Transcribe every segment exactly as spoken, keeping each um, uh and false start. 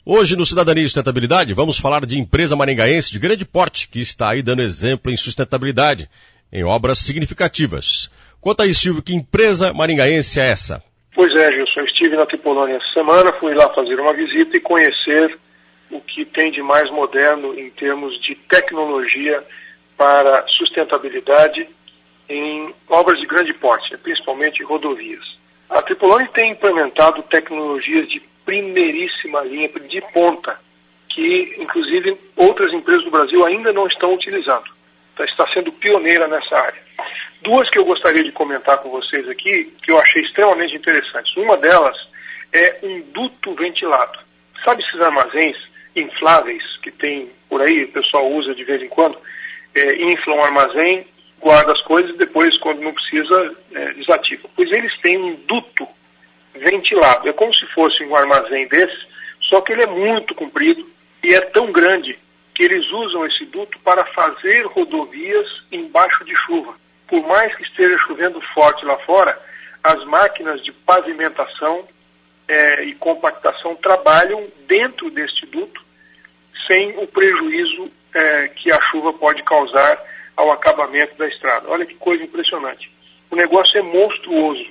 Hoje no Cidadania e Sustentabilidade vamos falar de empresa maringaense de grande porte que está aí dando exemplo em sustentabilidade, em obras significativas. Conta aí, Silvio, que empresa maringaense é essa? Pois é, Gilson, eu estive na Tripolândia essa semana, fui lá fazer uma visita e conhecer o que tem de mais moderno em termos de tecnologia para sustentabilidade em obras de grande porte, principalmente rodovias. A Tripolândia tem implementado tecnologias de primeiríssima linha, de ponta, que inclusive outras empresas do Brasil ainda não estão utilizando. Então, está sendo pioneira nessa área. Duas que eu gostaria de comentar com vocês aqui, que eu achei extremamente interessantes. Uma delas é um duto ventilado. Sabe esses armazéns infláveis que tem por aí, o pessoal usa de vez em quando? É, infla um armazém, guarda as coisas e depois, quando não precisa, é, desativa. Pois eles têm um duto ventilado. É como se fosse um armazém desse, só que ele é muito comprido e é tão grande que eles usam esse duto para fazer rodovias embaixo de chuva. Por mais que esteja chovendo forte lá fora, as máquinas de pavimentação é, e compactação trabalham dentro deste duto sem o prejuízo é, que a chuva pode causar ao acabamento da estrada. Olha que coisa impressionante. O negócio é monstruoso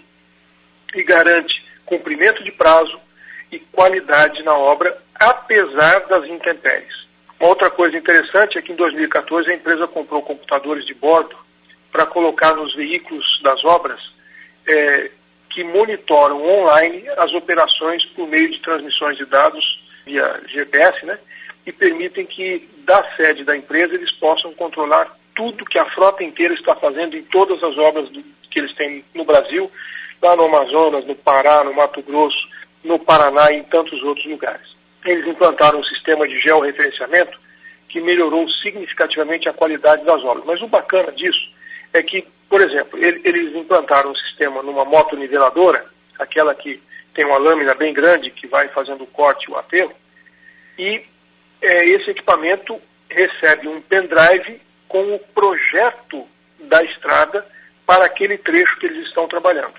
e garante cumprimento de prazo e qualidade na obra, apesar das intempéries. Uma outra coisa interessante é que em dois mil e quatorze a empresa comprou computadores de bordo para colocar nos veículos das obras é, que monitoram online as operações por meio de transmissões de dados via G P S, né? E permitem que da sede da empresa eles possam controlar tudo que a frota inteira está fazendo em todas as obras do, que eles têm no Brasil, lá no Amazonas, no Pará, no Mato Grosso, no Paraná e em tantos outros lugares. Eles implantaram um sistema de georreferenciamento que melhorou significativamente a qualidade das obras. Mas o bacana disso é que, por exemplo, eles implantaram um sistema numa motoniveladora, aquela que tem uma lâmina bem grande que vai fazendo o corte e o aterro, e é, esse equipamento recebe um pendrive com o projeto da estrada para aquele trecho que eles estão trabalhando.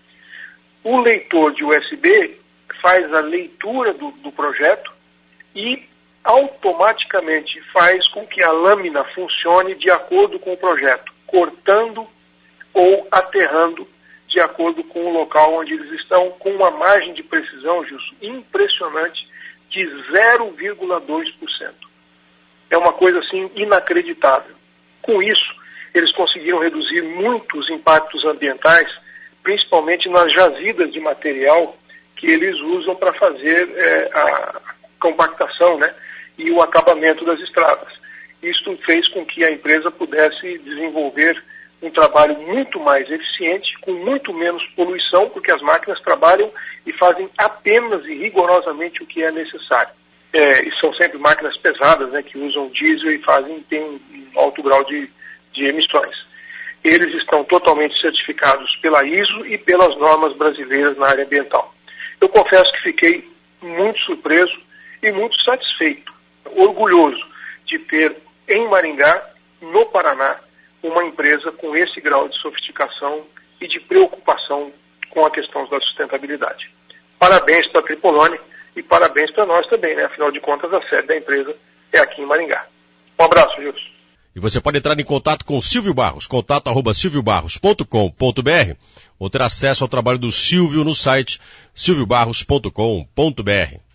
O leitor de U S B faz a leitura do, do projeto e automaticamente faz com que a lâmina funcione de acordo com o projeto, cortando ou aterrando de acordo com o local onde eles estão, com uma margem de precisão, Gilson, impressionante, de zero vírgula dois por cento. É uma coisa assim inacreditável. Com isso, eles conseguiram reduzir muitos impactos ambientais, principalmente nas jazidas de material que eles usam para fazer é, a compactação, né, e o acabamento das estradas. Isto fez com que a empresa pudesse desenvolver um trabalho muito mais eficiente, com muito menos poluição, porque as máquinas trabalham e fazem apenas e rigorosamente o que é necessário. É, e são sempre máquinas pesadas, né, que usam diesel e fazem, têm um alto grau de, de emissões. Eles estão totalmente certificados pela I S O e pelas normas brasileiras na área ambiental. Eu confesso que fiquei muito surpreso e muito satisfeito, orgulhoso de ter em Maringá, no Paraná, uma empresa com esse grau de sofisticação e de preocupação com a questão da sustentabilidade. Parabéns para a Tripolândia e parabéns para nós também, né? Afinal de contas, a sede da empresa é aqui em Maringá. Um abraço, Gilson. E você pode entrar em contato com o Silvio Barros, contato arroba silvio barros ponto com ponto br, ou ter acesso ao trabalho do Silvio no site silvio barros ponto com ponto br.